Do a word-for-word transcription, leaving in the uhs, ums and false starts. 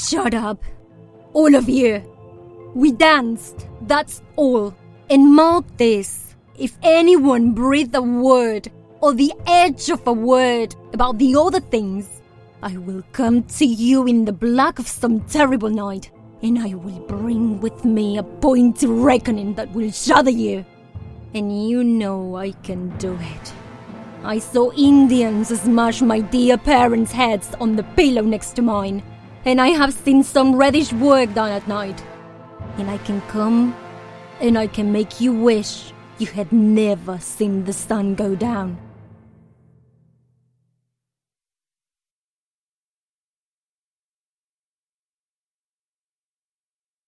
Shut up. All of you. We danced, that's all. And mark this. If anyone breathed a word, or the edge of a word, about the other things, I will come to you in the black of some terrible night, and I will bring with me a point to reckoning that will shudder you. And you know I can do it. I saw Indians smash my dear parents' heads on the pillow next to mine, and I have seen some reddish work done at night. And I can come, and I can make you wish you had never seen the sun go down.